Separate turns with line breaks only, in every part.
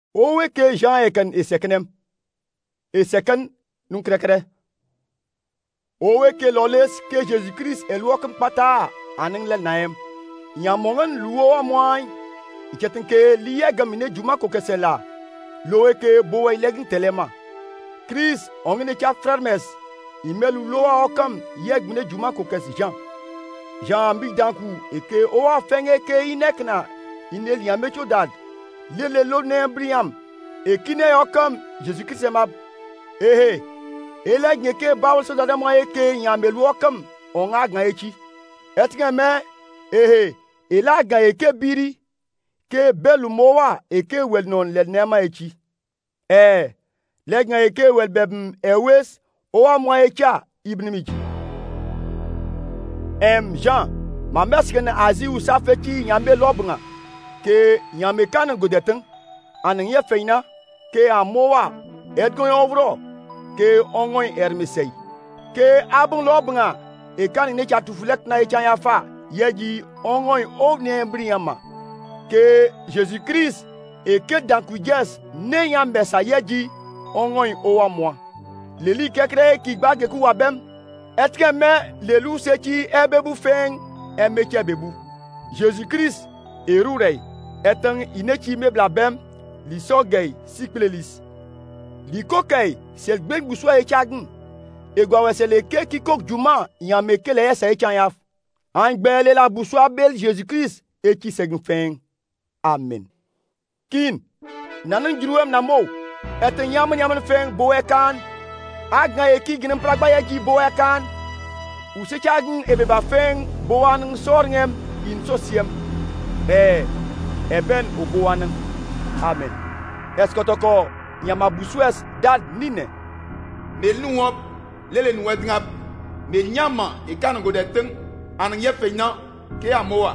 Owe ke Jean eken esekenem. Eseken nun krekre. Owe ke loles ke Jésus-Christ elwokem pata aning lel naem. Nyamongen luo amwany. Iketin ke liye gamine juma kokesela. Lowe ke bowe legin telema. Chris ongene cha frères imelu loa okam yeg mine juma kokes Jean. Jean ambi danku eke owa fenge ke inekna inel yamecho dad. Lele lo ne briam ekine okam Jésus-Christ emab. Ehe eleg nyeke bawol so dada mo eke yamelu okam onga gan echi. Etge me ehe ela gan eke biri ke belu mowa eke wel non le nema echi. Leg gan eke wel bebm ewes owa mo echa ibnimiji. Jean ma mesken azi usafeti nyambe lobnga ke nyame kan godeten anen ye feina ke amowa edgon ovro ke ongoy ermisei ke abun lobnga e kan ne chatufulek na e chanyafa yeji ongoy ovne briama ke Jésus-Christ e ke dankujes ne yambe sa yeji ongoy owa moi leli kekre ki gbage ku wabem etke me lelu sechi ebebu feng emeche bebu Jésus-Christ erurei etan inechi meblabem li sogei siklelis li kokei sel gbeg buswa echagun egwa wesele ke kikok juma yamekele esa echanyaf an gbele la buswa bel Jésus-Christ echi segun feng amen kin nanan jiruem namo etan yaman feng boekan agna eki ginem pragba yeji boekan usechagun ebeba feng boan sorngem in sosiem eben oboanen amen eskotoko nyama busues dad nine
me nuop lele nuedngap me nyama ekan godeten an yefeina ke amoa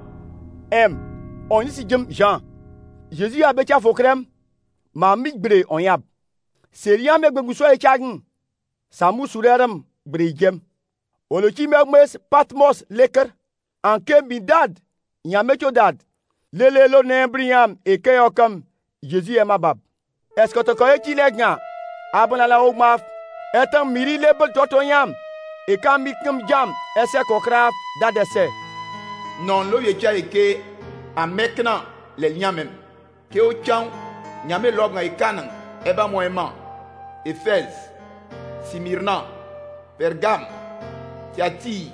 on si jem Jean Jésus a becha fokrem ma migbre on yab serian me gbeguso e chagun samu surerem brejem olochi megmes Patmos leker anke bidad nyamecho dad lele lo ne briam e kayokam Jésus emabab eskotoko e chilegna abona la ogmaf etam miri lebel totonyam e kam mikum jam ese kokraf dadese
non lo yecha eke amekna le nyamem ke o chan nyame lobnga ikanan eba moema Éphèse Smyrna Pergame Thyatire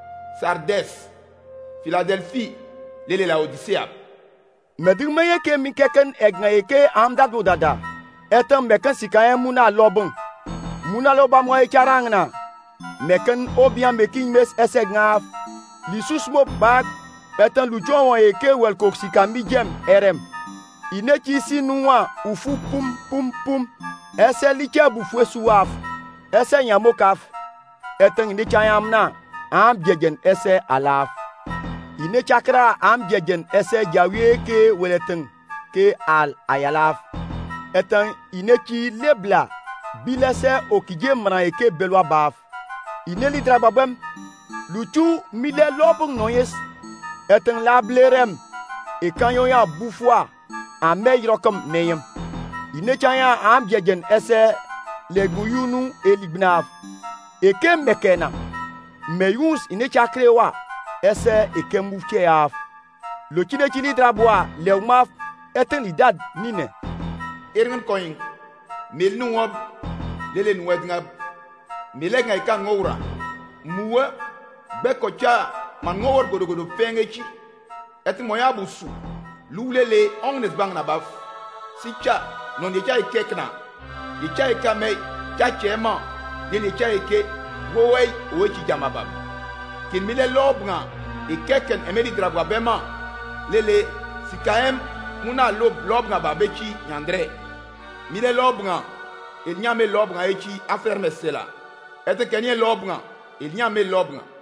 Sardes Philadelphie lele la Odyssea
medigmeye ke mi keken egna eke amdadu dada etam meken sikayen muna lobun muna loba mo e charangna meken obian mekin mes esegna li susmo bag etam lujon won eke wel koksika mi jem erem inechi sinua ufu pum pum pum ese liche bufu suwaf ese nyamokaf etam ni chayamna am jejen ese alaf ine chakra am jejen ese jawie ke weleten ke al ayalaf etan inechi lebla bilese okije mran eke belwa baf ine lidra babem luchu mile lobung noyes etan lablerem e kanyo ya bufwa ame yrokom neyem ine chanya am jejen ese leguyunu elignaf eke mekena meyus ine chakrewa ese ekembuche af lo chine chini drabwa lewmaf eten lidad nine
ergen koing mel nuop lele nuedngap melenga ika ngora muwe bekocha man ngor godogodo fengechi et moya busu lulele ongnes bang na baf sicha non yecha ikekna yecha ikame cha chema lele cha ike wowei owechi jamabab kin mile lobnga ikeken emedi drabwa bema lele sikaem muna lobnga babechi nyandre mile lobnga il nyame lobnga echi aferme sela ete kenye lobnga il nyame lobnga